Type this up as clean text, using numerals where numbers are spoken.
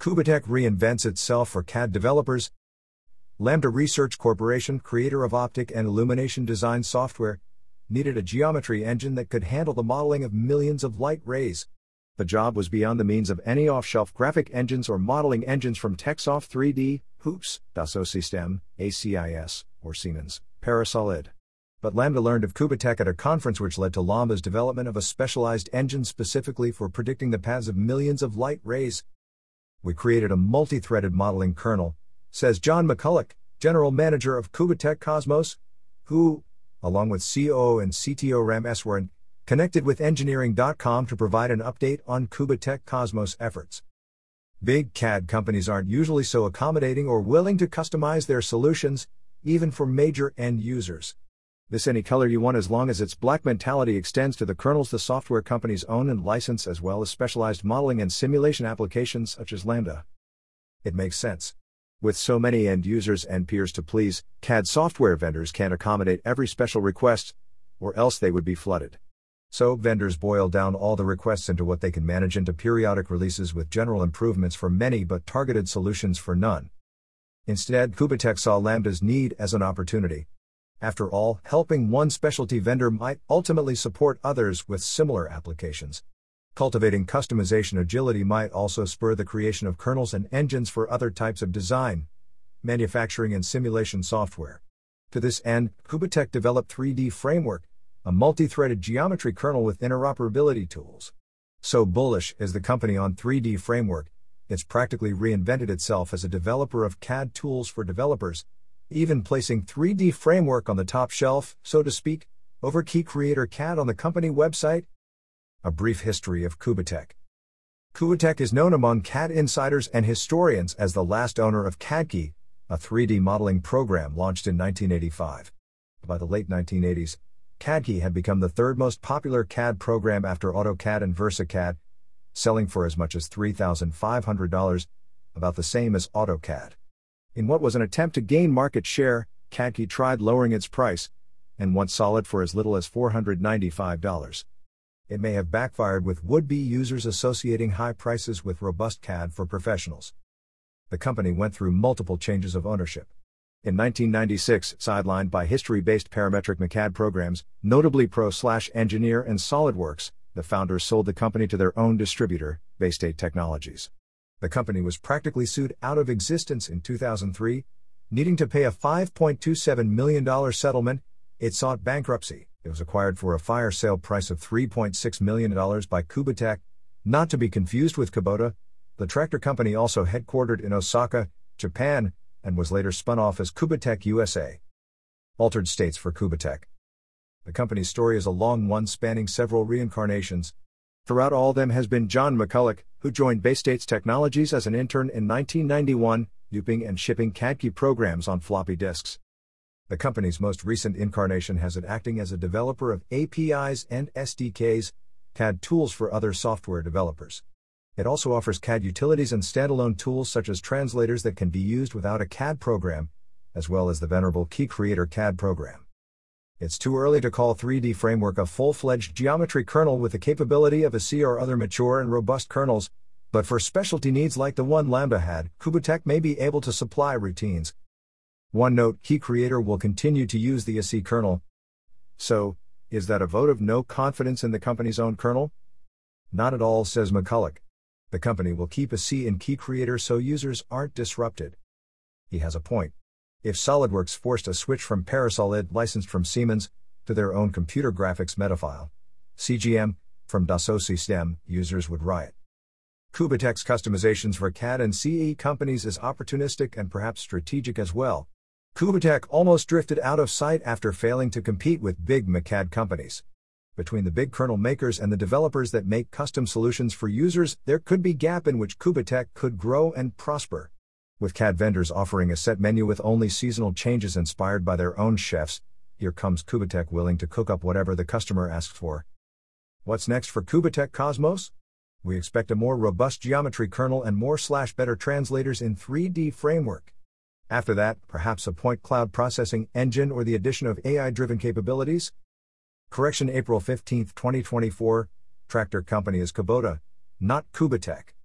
Kubatech reinvents itself for CAD developers. Lambda Research Corporation, creator of optic and illumination design software, needed a geometry engine that could handle the modeling of millions of light rays. The job was beyond the means of any off-shelf graphic engines or modeling engines from Texoft 3D, Hoops, Dassault Systèmes, ACIS, or Siemens, Parasolid. But Lambda learned of Kubatech at a conference, which led to Lambda's development of a specialized engine specifically for predicting the paths of millions of light rays. "We created a multi-threaded modeling kernel," says John McCulloch, general manager of Kubatech Cosmos, who, along with COO and CTO Ram Eswaran, connected with engineering.com to provide an update on Kubatech Cosmos efforts. Big CAD companies aren't usually so accommodating or willing to customize their solutions, even for major end users. This any color you want, as long as its black mentality extends to the kernels the software companies own and license, as well as specialized modeling and simulation applications such as Lambda. It makes sense. With so many end users and peers to please, CAD software vendors can't accommodate every special request, or else they would be flooded. So vendors boil down all the requests into what they can manage into periodic releases with general improvements for many but targeted solutions for none. Instead, Kubatech saw Lambda's need as an opportunity. After all, helping one specialty vendor might ultimately support others with similar applications. Cultivating customization agility might also spur the creation of kernels and engines for other types of design, manufacturing, and simulation software. To this end, Kubatech developed 3D Framework, a multi-threaded geometry kernel with interoperability tools. So bullish is the company on 3D Framework, it's practically reinvented itself as a developer of CAD tools for developers, even placing 3D Framework on the top shelf, so to speak, over Key Creator CAD on the company website. A brief history of Kubatech. Kubatech is known among CAD insiders and historians as the last owner of CADkey, a 3D modeling program launched in 1985. By the late 1980s, CADkey had become the third most popular CAD program after AutoCAD and VersaCAD, selling for as much as $3,500, about the same as AutoCAD. In what was an attempt to gain market share, CADkey tried lowering its price, and once saw it for as little as $495. It may have backfired, with would-be users associating high prices with robust CAD for professionals. The company went through multiple changes of ownership. In 1996, sidelined by history-based parametric MCAD programs, notably Pro/Engineer and SolidWorks, the founders sold the company to their own distributor, Baystate Technologies. The company was practically sued out of existence in 2003, needing to pay a $5.27 million settlement. It sought bankruptcy. It was acquired for a fire sale price of $3.6 million by Kubatech, not to be confused with Kubota, the tractor company also headquartered in Osaka, Japan, and was later spun off as Kubatech USA. Altered states for Kubatech. The company's story is a long one spanning several reincarnations. Throughout all of them has been John McCulloch, who joined Baystate Technologies as an intern in 1991, duping and shipping CADkey programs on floppy disks. The company's most recent incarnation has it acting as a developer of APIs and SDKs, CAD tools for other software developers. It also offers CAD utilities and standalone tools such as translators that can be used without a CAD program, as well as the venerable Key Creator CAD program. It's too early to call 3D Framework a full-fledged geometry kernel with the capability of a C or other mature and robust kernels, but for specialty needs like the one Lambda had, Kubatech may be able to supply routines. One note: Key Creator will continue to use the AC kernel. So, is that a vote of no confidence in the company's own kernel? Not at all, says McCulloch. The company will keep a C in Key Creator so users aren't disrupted. He has a point. If SolidWorks forced a switch from Parasolid, licensed from Siemens, to their own computer graphics metafile, CGM, from Dassault Systèmes, users would riot. Kubatech's customizations for CAD and CE companies is opportunistic and perhaps strategic as well. Kubatech almost drifted out of sight after failing to compete with big MCAD companies. Between the big kernel makers and the developers that make custom solutions for users, there could be a gap in which Kubatech could grow and prosper. With CAD vendors offering a set menu with only seasonal changes inspired by their own chefs, here comes Kubatech willing to cook up whatever the customer asks for. What's next for Kubatech Cosmos? We expect a more robust geometry kernel and more/better translators in 3D Framework. After that, perhaps a point cloud processing engine or the addition of AI-driven capabilities? Correction: April 15, 2024. Tractor company is Kubota, not Kubatech.